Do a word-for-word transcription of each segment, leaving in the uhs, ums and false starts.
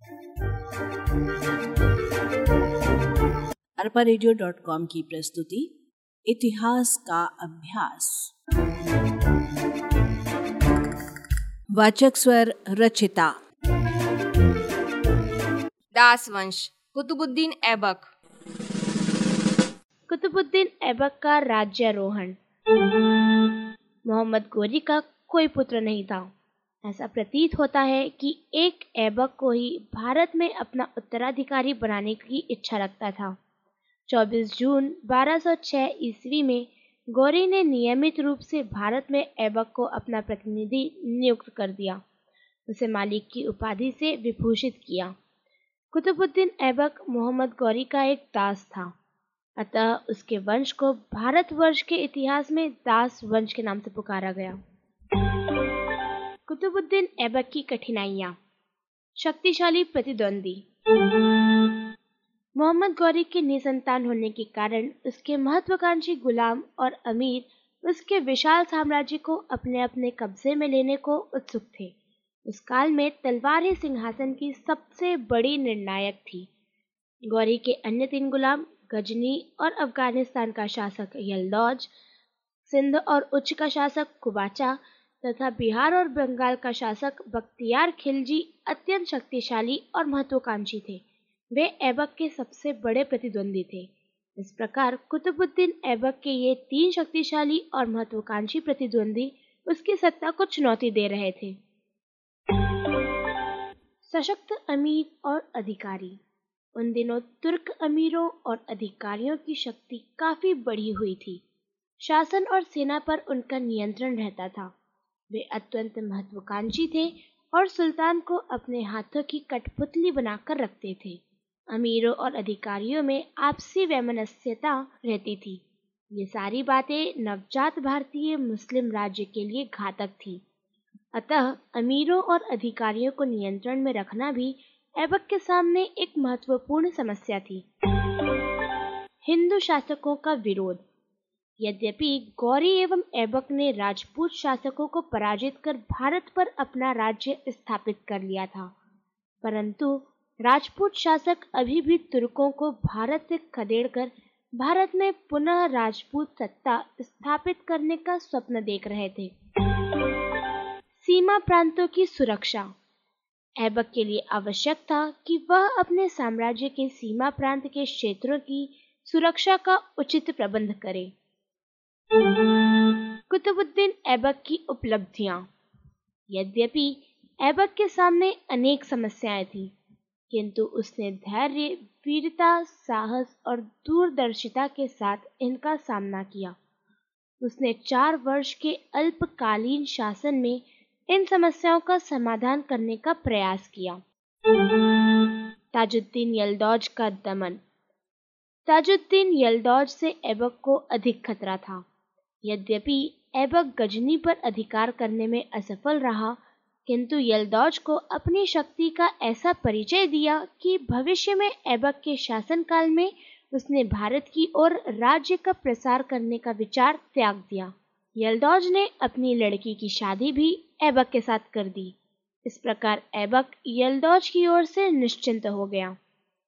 Arpa radio dot com की प्रस्तुति इतिहास का अभ्यास। वाचक स्वर रचिता। दास वंश, कुतुबुद्दीन ऐबक। कुतुबुद्दीन ऐबक का राज्यारोहण। मोहम्मद गोरी का कोई पुत्र नहीं था। ऐसा प्रतीत होता है कि एक ऐबक को ही भारत में अपना उत्तराधिकारी बनाने की इच्छा रखता था। चौबीस जून बारह सौ छह ईस्वी में गौरी ने नियमित रूप से भारत में ऐबक को अपना प्रतिनिधि नियुक्त कर दिया, उसे मालिक की उपाधि से विभूषित किया। कुतुबुद्दीन ऐबक मोहम्मद गौरी का एक दास था, अतः उसके वंश को भारतवर्ष के इतिहास में दास वंश के नाम से पुकारा गया। कुतुबुद्दीन ऐबक की कठिनाइयाँ। शक्तिशाली प्रतिद्वंदी। मोहम्मद गौरी के निसंतान होने के कारण उसके महत्वाकांक्षी गुलाम और अमीर उसके विशाल साम्राज्य को अपने अपने कब्जे में लेने को उत्सुक थे। उस काल में तलवार ही सिंहासन की सबसे बड़ी निर्णायक थी। गौरी के अन्य तीन गुलाम गजनी और अफगानिस्तान का शासक यलदौज, सिंध और उच्च का शासक कुबाचा तथा बिहार और बंगाल का शासक बख्तियार खिलजी अत्यंत शक्तिशाली और महत्वाकांक्षी थे। वे ऐबक के सबसे बड़े प्रतिद्वंदी थे। इस प्रकार कुतुबुद्दीन ऐबक के ये तीन शक्तिशाली और महत्वाकांक्षी प्रतिद्वंदी उसकी सत्ता को चुनौती दे रहे थे। सशक्त अमीर और अधिकारी। उन दिनों तुर्क अमीरों और अधिकारियों की शक्ति काफी बढ़ी हुई थी। शासन और सेना पर उनका नियंत्रण रहता था। वे अत्यंत महत्वाकांक्षी थे और सुल्तान को अपने हाथों की कठपुतली बनाकर रखते थे। अमीरों और अधिकारियों में आपसी वैमनस्यता रहती थी। ये सारी बातें नवजात भारतीय मुस्लिम राज्य के लिए घातक थी। अतः अमीरों और अधिकारियों को नियंत्रण में रखना भी ऐबक के सामने एक महत्वपूर्ण समस्या थी। हिंदू शासकों का विरोध। यद्यपि गौरी एवं ऐबक ने राजपूत शासकों को पराजित कर भारत पर अपना राज्य स्थापित कर लिया था, परंतु राजपूत शासक अभी भी तुर्कों को भारत से खदेड़कर भारत में पुनः राजपूत सत्ता स्थापित करने का स्वप्न देख रहे थे। सीमा प्रांतों की सुरक्षा। ऐबक के लिए आवश्यक था कि वह अपने साम्राज्य के सीमा प्रांत के क्षेत्रों की सुरक्षा का उचित प्रबंध करे। कुतुबुद्दीन ऐबक की उपलब्धियां। यद्यपि ऐबक के सामने अनेक समस्याएं थीं, किंतु उसने धैर्य, वीरता, साहस और दूरदर्शिता के साथ इनका सामना किया। उसने चार वर्ष के अल्पकालीन शासन में इन समस्याओं का समाधान करने का प्रयास किया। ताजुद्दीन यलदौज का दमन। ताजुद्दीन यलदौज से ऐबक को अधिक खतरा था। यद्यपि ऐबक गजनी पर अधिकार करने में असफल रहा, किंतु यलदौज को अपनी शक्ति का ऐसा परिचय दिया कि भविष्य में ऐबक के शासनकाल में उसने भारत की ओर राज्य का प्रसार करने का विचार त्याग दिया। यलदौज ने अपनी लड़की की शादी भी ऐबक के साथ कर दी। इस प्रकार ऐबक यलदौज की ओर से निश्चिंत हो गया।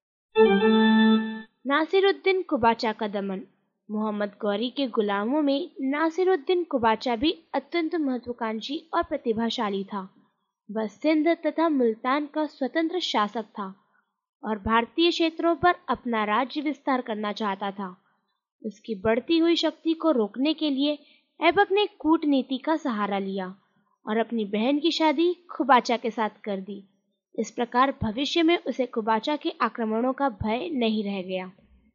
नासिरुद्दीन कुबाचा का दमन। मोहम्मद गौरी के गुलामों में नासिरुद्दीन कुबाचा भी अत्यंत महत्वाकांक्षी और प्रतिभाशाली था। वह सिंध तथा मुल्तान का स्वतंत्र शासक था और भारतीय क्षेत्रों पर अपना राज्य विस्तार करना चाहता था। उसकी बढ़ती हुई शक्ति को रोकने के लिए ऐबक ने कूटनीति का सहारा लिया और अपनी बहन की शादी कुबाचा के साथ कर दी। इस प्रकार भविष्य में उसे कुबाचा के आक्रमणों का भय नहीं रह गया।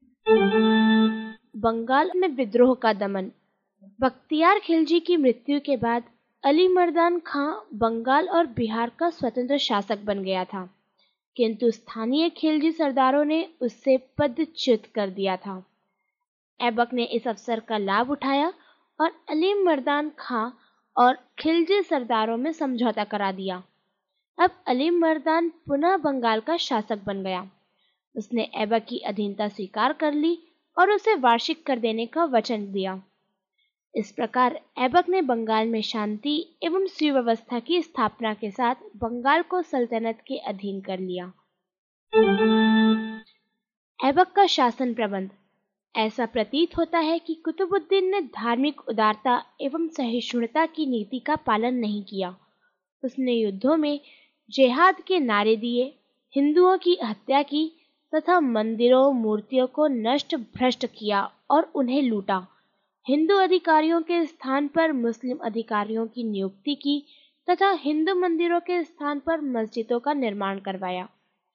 बंगाल में विद्रोह का दमन। बख्तियार खिलजी की मृत्यु के बाद अली मर्दान खां बंगाल और बिहार का स्वतंत्र शासक बन गया था, किंतु स्थानीय खिलजी सरदारों ने उससे पदच्युत कर दिया था। ऐबक ने इस अवसर का लाभ उठाया और अली मर्दान खां और खिलजी सरदारों में समझौता करा दिया। अब अली मर्दान पुनः बंगाल का शासक बन गया। उसने ऐबक की अधीनता स्वीकार कर ली और उसे वार्षिक कर देने का वचन दिया। इस प्रकार ऐबक ने बंगाल में शांति एवं सुव्यवस्था की स्थापना के साथ बंगाल को सल्तनत के अधीन कर लिया। ऐबक का शासन प्रबंध। ऐसा प्रतीत होता है कि कुतुबुद्दीन ने धार्मिक उदारता एवं सहिष्णुता की नीति का पालन नहीं किया। उसने युद्धों में जिहाद के नारे दिए, हिंदुओं की हत्या की तथा मंदिरों मूर्तियों को नष्ट भ्रष्ट किया और उन्हें लूटा। हिंदू अधिकारियों के स्थान पर मुस्लिम अधिकारियों की नियुक्ति की तथा हिंदू मंदिरों के स्थान पर मस्जिदों का निर्माण करवाया।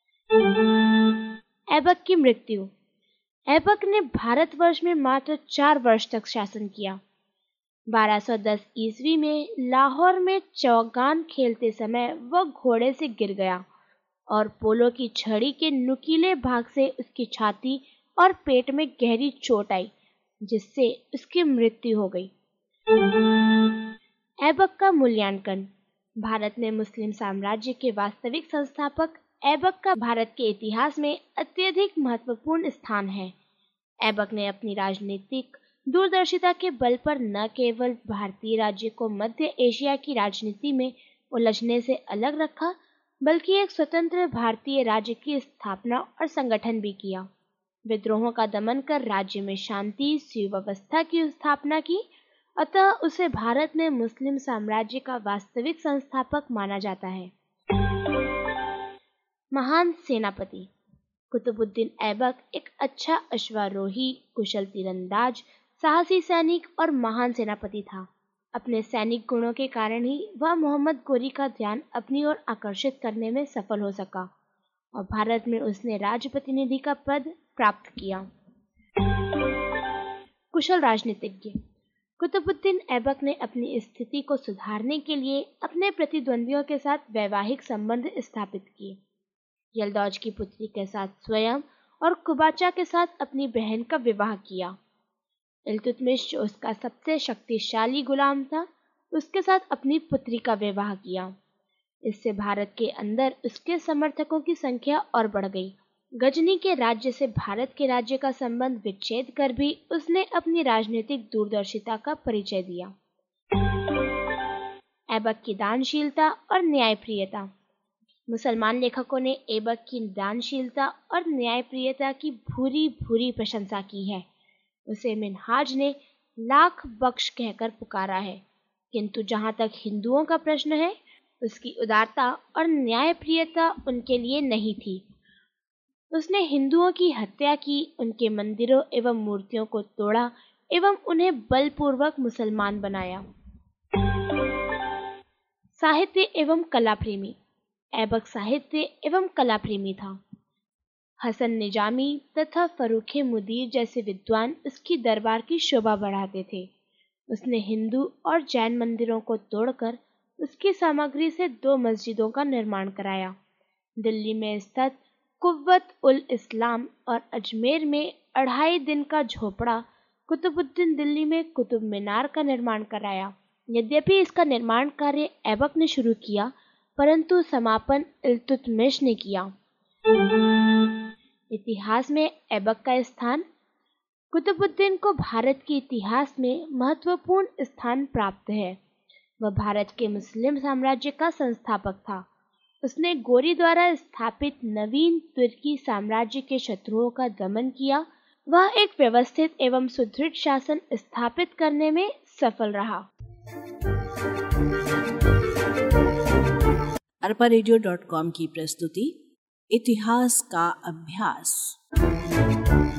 ऐबक की मृत्यु। ऐबक ने भारतवर्ष में मात्र चार वर्ष तक शासन किया। बारह सौ दस ईस्वी में लाहौर में चौगान खेलते समय वह घोड़े से गिर गया और पोलो की छड़ी के नुकीले भाग से उसकी छाती और पेट में गहरी चोट आई, जिससे उसकी मृत्यु हो गई। ऐबक का मूल्यांकन। भारत में मुस्लिम साम्राज्य के वास्तविक संस्थापक ऐबक का भारत के इतिहास में अत्यधिक महत्वपूर्ण स्थान है। ऐबक ने अपनी राजनीतिक दूरदर्शिता के बल पर न केवल भारतीय राज्य को मध्य एशिया की राजनीति में उलझने से अलग रखा, बल्कि एक स्वतंत्र भारतीय राज्य की स्थापना और संगठन भी किया। विद्रोहों का दमन कर राज्य में शांति सुव्यवस्था की स्थापना की, अतः उसे भारत में मुस्लिम साम्राज्य का वास्तविक संस्थापक माना जाता है। महान सेनापति। कुतुबुद्दीन ऐबक एक अच्छा अश्वारोही, कुशल तीरंदाज, साहसी सैनिक और महान सेनापति था। अपने सैनिक गुणों के कारण ही वह मोहम्मद गोरी का ध्यान अपनी ओर आकर्षित करने में सफल हो सका और भारत में उसने राजप्रतिनिधि का पद प्राप्त किया। कुशल राजनीतिज्ञ। कुतुबुद्दीन ऐबक ने अपनी स्थिति को सुधारने के लिए अपने प्रतिद्वंदियों के साथ वैवाहिक संबंध स्थापित किए। यल्दौज की पुत्री के साथ स्वयं और कुबाचा के साथ अपनी बहन का विवाह किया। इल्तुतमिश, जो उसका सबसे शक्तिशाली गुलाम था, उसके साथ अपनी पुत्री का विवाह किया। इससे भारत के अंदर उसके समर्थकों की संख्या और बढ़ गई। गजनी के राज्य से भारत के राज्य का संबंध विच्छेद कर भी उसने अपनी राजनीतिक दूरदर्शिता का परिचय दिया। ऐबक की दानशीलता और न्यायप्रियता। मुसलमान लेखकों ने ऐबक की दानशीलता और न्यायप्रियता की भूरी भूरी प्रशंसा की है। उसे मिन्हाज ने लाख बख्श कहकर पुकारा है, किंतु जहाँ तक हिंदुओं का प्रश्न है, उसकी उदारता और न्यायप्रियता उनके लिए नहीं थी। उसने हिंदुओं की हत्या की, उनके मंदिरों एवं मूर्तियों को तोड़ा एवं उन्हें बलपूर्वक मुसलमान बनाया। साहित्य एवं कला प्रेमी। ऐबक साहित्य एवं कला प्रेमी था। हसन निजामी तथा फरूखे मुदीर जैसे विद्वान उसकी दरबार की शोभा बढ़ाते थे। उसने हिंदू और जैन मंदिरों को तोड़कर उसकी सामग्री से दो मस्जिदों का निर्माण कराया। दिल्ली में स्थित कुव्वत उल इस्लाम और अजमेर में अढ़ाई दिन का झोपड़ा कुतुबुद्दीन दिल्ली में कुतुब मीनार का निर्माण कराया। यद्यपि इसका निर्माण कार्य ऐबक ने शुरू किया, परंतु समापन इल्तुतमिश ने किया। इतिहास में ऐबक का स्थान। कुतुबुद्दीन को भारत के इतिहास में महत्वपूर्ण स्थान प्राप्त है। वह भारत के मुस्लिम साम्राज्य का संस्थापक था। उसने गोरी द्वारा स्थापित नवीन तुर्की साम्राज्य के शत्रुओं का दमन किया। वह एक व्यवस्थित एवं सुदृढ़ शासन स्थापित करने में सफल रहा। अरपा रेडियो डॉट कॉम की प्रस्तुति इतिहास का अभ्यास।